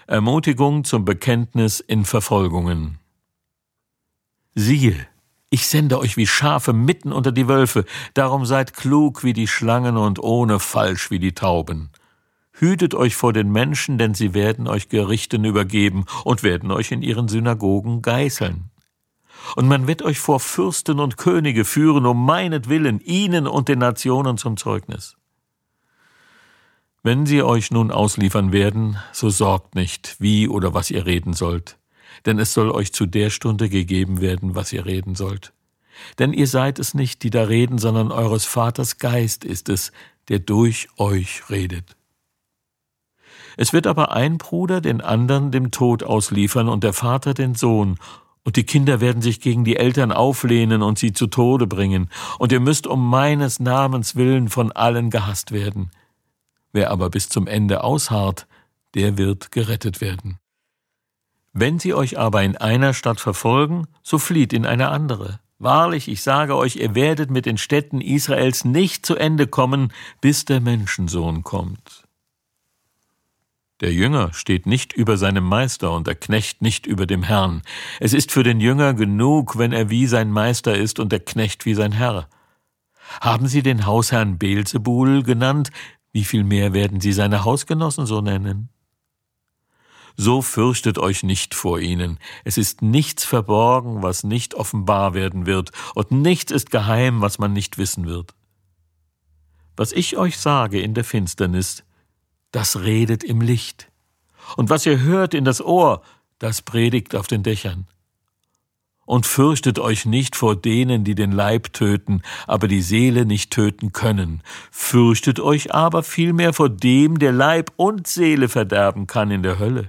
Ermutigung zum Bekenntnis in Verfolgungen. Siehe, ich sende euch wie Schafe mitten unter die Wölfe, darum seid klug wie die Schlangen und ohne Falsch wie die Tauben. Hütet euch vor den Menschen, denn sie werden euch Gerichten übergeben und werden euch in ihren Synagogen geißeln. Und man wird euch vor Fürsten und Könige führen, um meinetwillen, ihnen und den Nationen zum Zeugnis. Wenn sie euch nun ausliefern werden, so sorgt nicht, wie oder was ihr reden sollt, denn es soll euch zu der Stunde gegeben werden, was ihr reden sollt. Denn ihr seid es nicht, die da reden, sondern eures Vaters Geist ist es, der durch euch redet. Es wird aber ein Bruder den anderen dem Tod ausliefern und der Vater den Sohn, und die Kinder werden sich gegen die Eltern auflehnen und sie zu Tode bringen, und ihr müsst um meines Namens willen von allen gehasst werden. Wer aber bis zum Ende ausharrt, der wird gerettet werden. Wenn sie euch aber in einer Stadt verfolgen, so flieht in eine andere. Wahrlich, ich sage euch, ihr werdet mit den Städten Israels nicht zu Ende kommen, bis der Menschensohn kommt. Der Jünger steht nicht über seinem Meister und der Knecht nicht über dem Herrn. Es ist für den Jünger genug, wenn er wie sein Meister ist und der Knecht wie sein Herr. Haben Sie den Hausherrn Beelzebul genannt? Wie viel mehr werden Sie seine Hausgenossen so nennen? So fürchtet euch nicht vor ihnen. Es ist nichts verborgen, was nicht offenbar werden wird, und nichts ist geheim, was man nicht wissen wird. Was ich euch sage in der Finsternis, das redet im Licht. Und was ihr hört in das Ohr, das predigt auf den Dächern. Und fürchtet euch nicht vor denen, die den Leib töten, aber die Seele nicht töten können. Fürchtet euch aber vielmehr vor dem, der Leib und Seele verderben kann in der Hölle.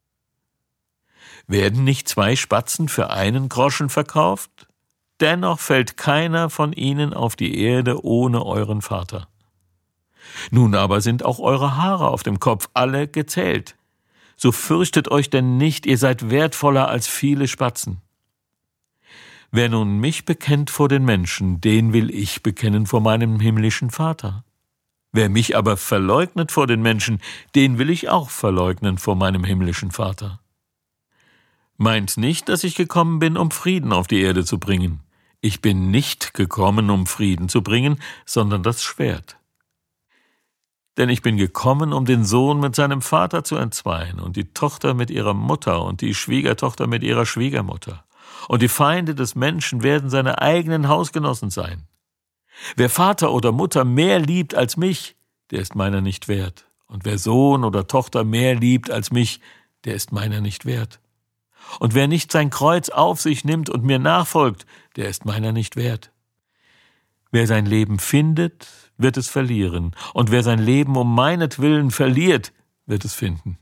Werden nicht 2 Spatzen für 1 Groschen verkauft? Dennoch fällt keiner von ihnen auf die Erde ohne euren Vater. Nun aber sind auch eure Haare auf dem Kopf alle gezählt. So fürchtet euch denn nicht, ihr seid wertvoller als viele Spatzen. Wer nun mich bekennt vor den Menschen, den will ich bekennen vor meinem himmlischen Vater. Wer mich aber verleugnet vor den Menschen, den will ich auch verleugnen vor meinem himmlischen Vater. Meint nicht, dass ich gekommen bin, um Frieden auf die Erde zu bringen. Ich bin nicht gekommen, um Frieden zu bringen, sondern das Schwert. Denn ich bin gekommen, um den Sohn mit seinem Vater zu entzweien und die Tochter mit ihrer Mutter und die Schwiegertochter mit ihrer Schwiegermutter. Und die Feinde des Menschen werden seine eigenen Hausgenossen sein. Wer Vater oder Mutter mehr liebt als mich, der ist meiner nicht wert. Und wer Sohn oder Tochter mehr liebt als mich, der ist meiner nicht wert. Und wer nicht sein Kreuz auf sich nimmt und mir nachfolgt, der ist meiner nicht wert. Wer sein Leben findet, wird es verlieren. Und wer sein Leben um meinetwillen verliert, wird es finden.